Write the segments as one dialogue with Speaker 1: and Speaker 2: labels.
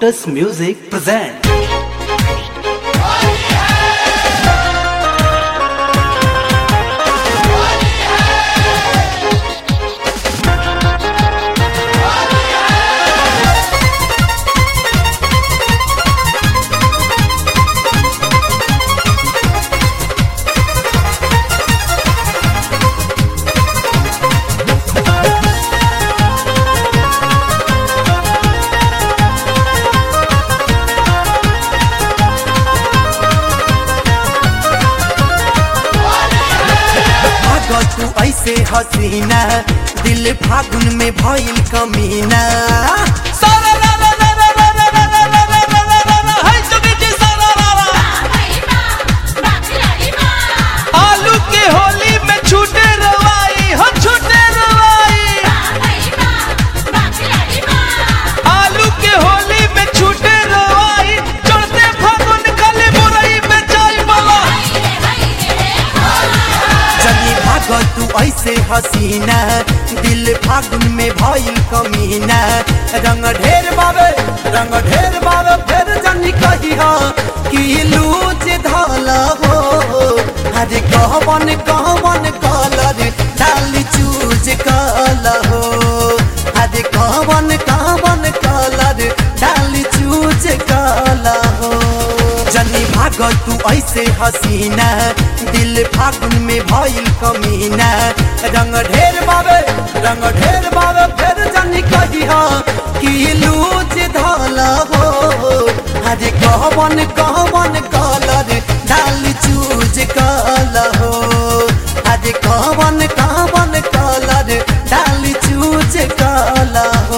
Speaker 1: Lotus Music present.
Speaker 2: तू ऐसे हसीना दिल फागुन में भइल कमीना
Speaker 3: आलू के होली में छूटे रवाई हो छूटे रवाई आलू के होली में छूटे रवाई चढ़ते फागुन खाली बुराई में जाई बाबा
Speaker 2: जनी भागल तू ऐसे हसीना दिल फागुन में भइल कमीना रंग ढेर बाबे फिर जनी कही हो कि लूज धला हो अरे कहवन कलर डाली चूज कला हो अरे कहवन कलर डाली चूज कला हो जनी भागल तू ऐसे हसीना दिल फागुन में भइल कमीना रंग ढेर बाबे फिर जनी कही हो कि लूज धला हो अरे कहवन कलर डाली चूज कला हो अरे कहवन कलर डाली चूज कला हो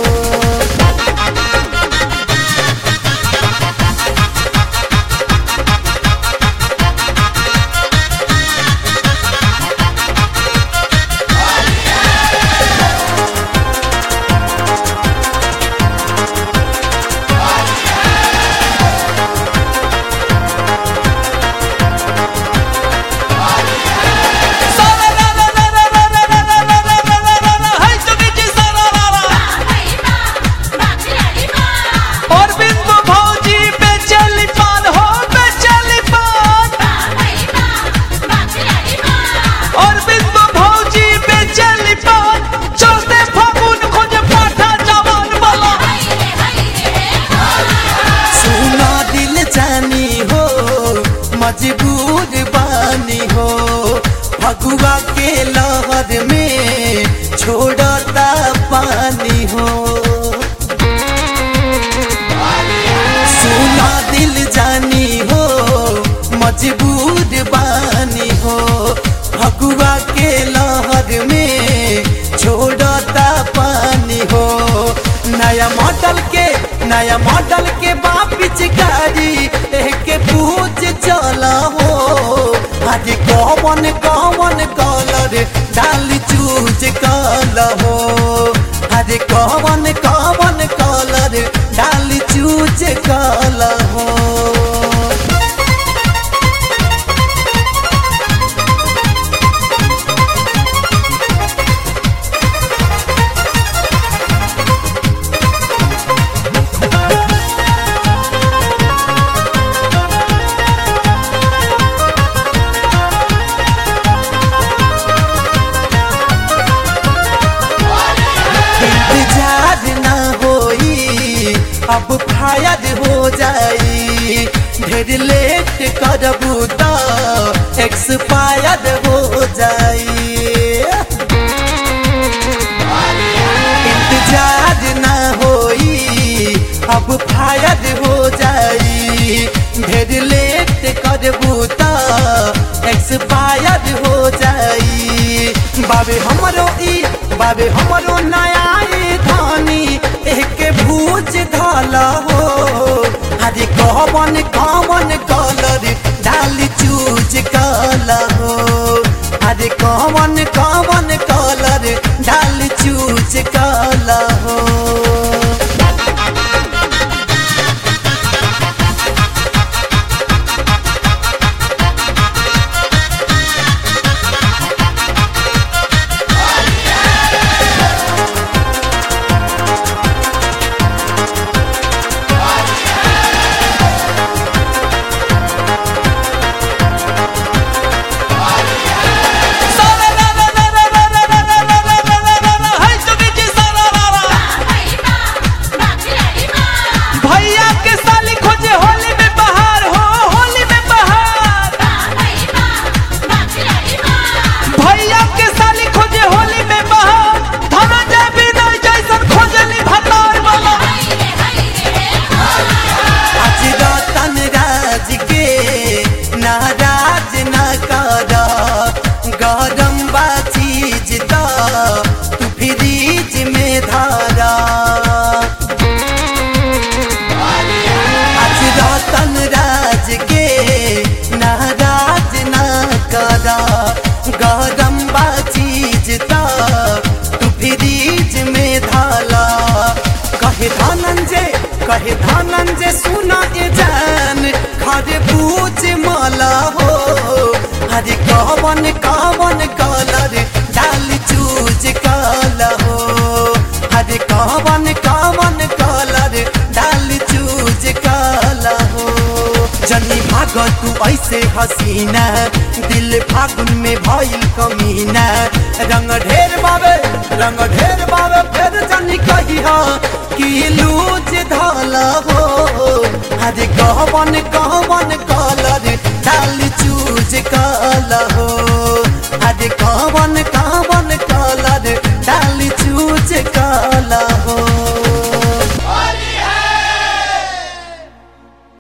Speaker 2: मजबूर बानी हो फगुआ के लहर में छोड़ता पानी हो सुना दिल जानी हो मजबूर बानी हो फगुआ के लहर में छोड़ता पानी हो नया मॉडल के बाप पिचकारी के पूछ चला हो आज कौन कलर डाली चूज कला हो आज कौन कलर डाली चूज कला हो अब फायद हो जाई ढेर लेट करबू तो एक्सपायर्ड हो जाई इंतजार ना होई अब फायद हो जाई ढेर लेट करबू तो एक्सपायर्ड हो जाई बाबे हमरो नया धानी एक भूज धला हो अरे कहवन कलर डाली चूज कला हो अरे कहवन कलर डाली चूज कला हो कहे धनंजय सुना ए जान खरे पूछ माला हो हरे कवन कवन कलर डाल चूज काला हो हरे कवन कवन कलर डाल चूज काला हो जनी भाग तू ऐसे हसीना दिल फागुन में भइल कमीना रंग ढेर बाबे फिर जनी कही कि लूज धाला हो हरे कहवन कहवन कलर डाल चूज काला